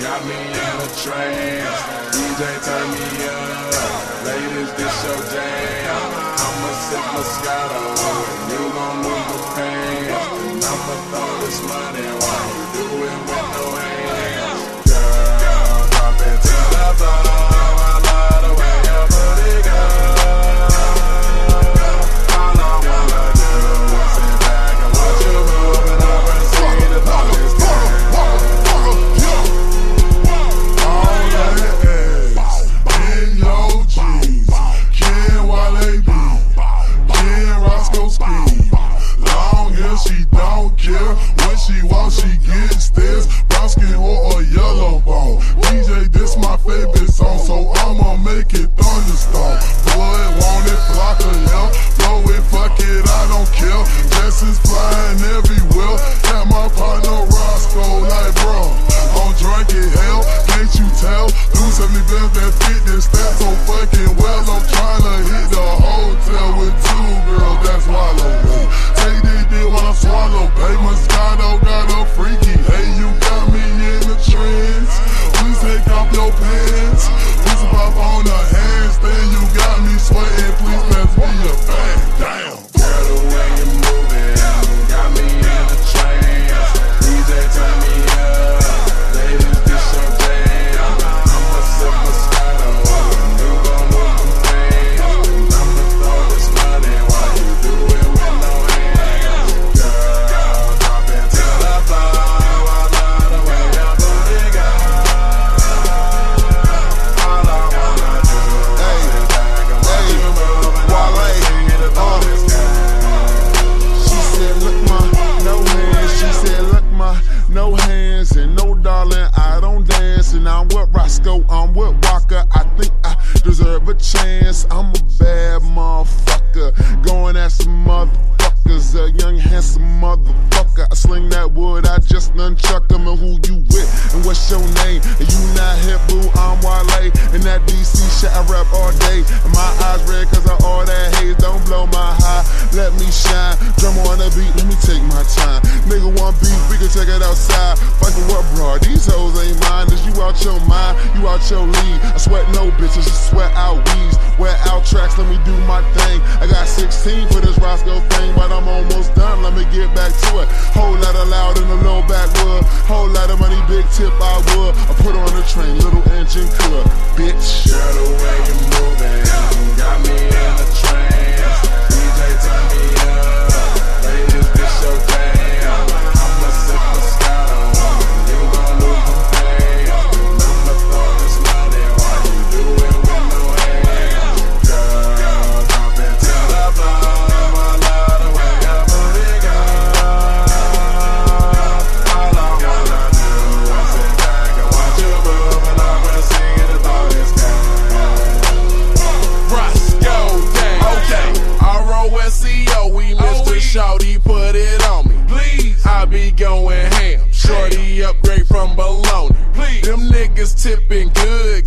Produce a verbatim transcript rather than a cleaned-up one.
got me in a trance. D J turn me up, ladies this your jam. I'ma sip Moscato, you gon' move the pants. And I'ma throw this money while you do it with no hands. Girl, drop it to the floor. I love the way you put it, girl. All I wanna do is sit back and watch you move, and I proceed to throw this game. She don't care when she walks, she gets stares. Brown skin or a yellow bone. D J, this my favorite song, so I'ma make it thunderstorm. Blood want it, block a hell. Blow it, fuck it, I don't care. Dresses flying everywhere. Got my partner Roscoe like, bro, I'm drunk in hell. Can't you tell? Blue seventy bands that fit this stat so fucking well. I'm trying to hit the hotel with two girls, that's wallow. Take this dick while I swallow. Hey, Moscato got a freaky. Hey, you got me in the trance. Please take off your pants. Please pop on the handstand. You got me sweating. Please pass me a bag. Damn. Girl, the way you moving got me in a trance. D J turn me up, ladies this your jam. I'ma sip Moscato, you gon' move the pants. And I'ma throw this money while you do it with no hands. Girl, drop it to the floor. I love the way you put it, girl. All I wanna do is sit back and watch you move, and I'ma see the throw this game. She said, look my, no hands. She said, look my, no hands. And no darling, I don't dance. And I'm with Roscoe, I'm with Walker. I think I deserve a chance. I'm a bad motherfucker, going at some motherfuckers. A young handsome motherfucker. I sling that wood, I just nunchuck them. And who you with, and what's your name? And you not hip, boo, I'm Wale. And that D C shit I rap all day. And my eyes red cause of all that haze. Don't blow my high, let me shine. Drum on the beat, let me take my time. Nigga want beef, we can take it outside. Fight for what, bro? These hoes ain't mine. Is you out your mind? You out your league. I sweat no bitches, just sweat out weeds. Wear out tracks, let me do my thing. I got sixteen for this Roscoe thing, but I'm almost done. Let me get back to it. Whole lot of loud in the low backwood. Whole lot of money, big tip I would. I put on the train, little engine club, bitch. Girl, the way you moving got me in a trance. D J turn me up, ladies this your jam. I'ma sip Moscato, you gon' move the pants. And I'ma throw this money while you do it with no hands. Girl, drop it to the floor. I love the way you put it, girl. All I wanna do is sit back and watch you move, and I proceed to throw this game. Roscoe, dang. Okay, R O S E O, we Mister Shawty, put it on me. Please, I be going ham. Shorty upgrade from bologna. Please, them niggas tipping good.